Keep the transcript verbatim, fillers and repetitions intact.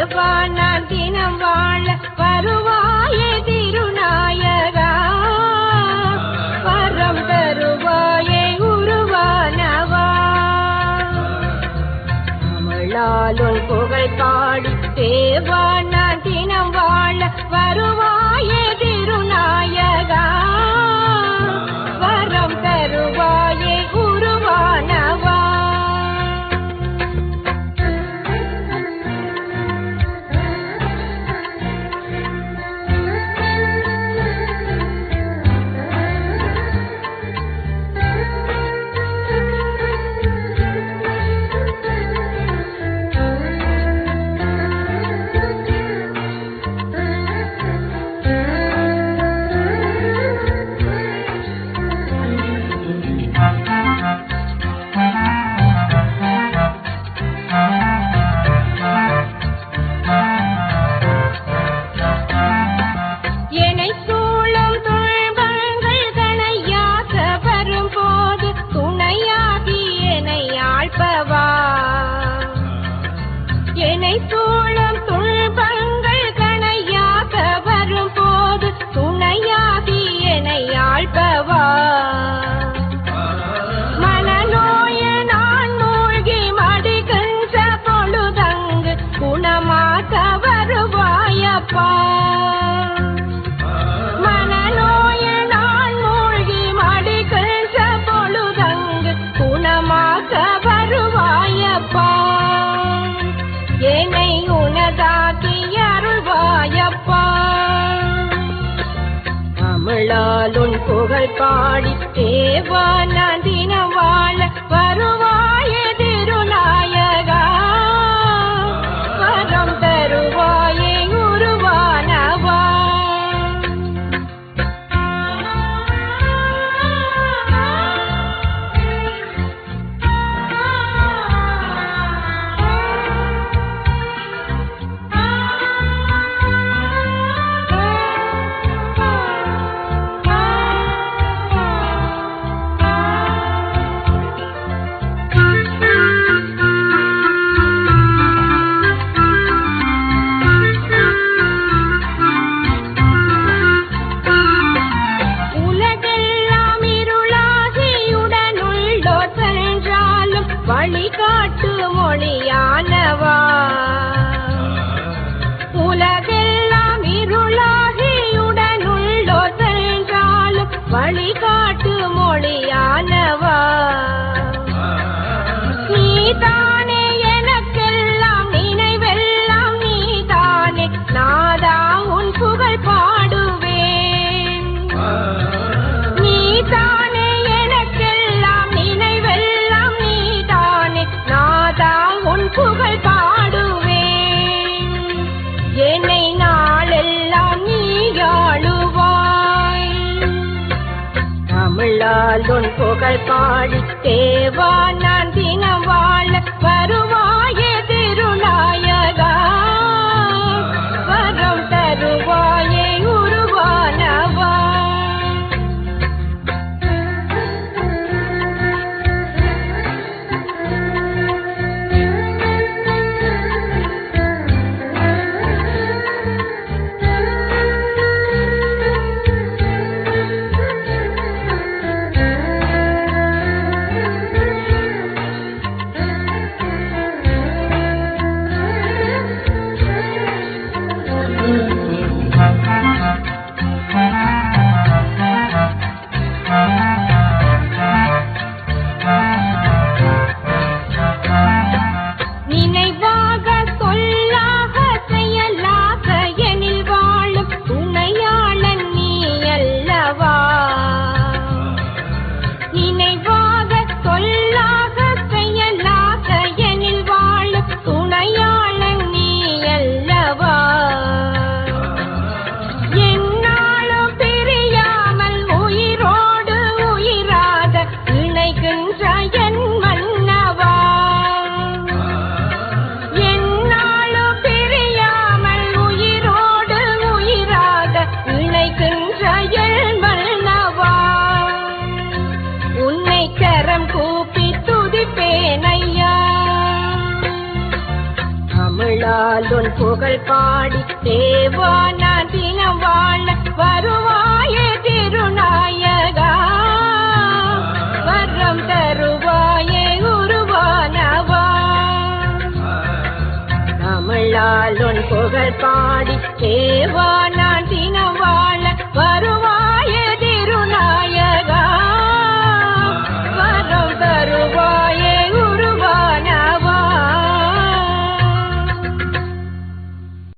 தேவா நான் தினம் வாழ வருவாயே திருநாயகா வரம் தருவாயே உருவானவா தமிழாலுன் புகழ் பாடி தேவா நான் தினம் வாழ வருவாயே திருநாயகா வரம் தருவாயே உருவானவா தமிழாலுன் புகழ் பாடி தேவா நான் தினம் வாழ வருவாயே திருநாயகா வரம் தருவாயே உருவானவா வழிகாட்டு மொழியானவா உலகெல்லாம் இருளாகியுடனுள்ளோ சென்றாலும் வழிகாட்டு மொழியானவா நீதானே எனக்கெல்லாம் நினைவெல்லாம் நீதானே நாதா உன் புகழ் பாடுவேன் நீதானே எனக்கெல்லாம் நினைவெல்லாம் நாதா உன் புகழ் பாடுவேன் என்னை நாளெல்லாம் நீ ஆளுவாய் தமிழால் உன் புகழ் பாடி தேவா நான் தினம் வாழ வருவாயே திருநாயகா வரம் தருவாயே உருவானவா தமிழால் உன் புகழ் பாடி தேவா நான் தினம் வாழ வருவாயே திருநாயகா வரம் தருவாயே உருவானவா தமிழால் உன் புகழ் பாடி தேவா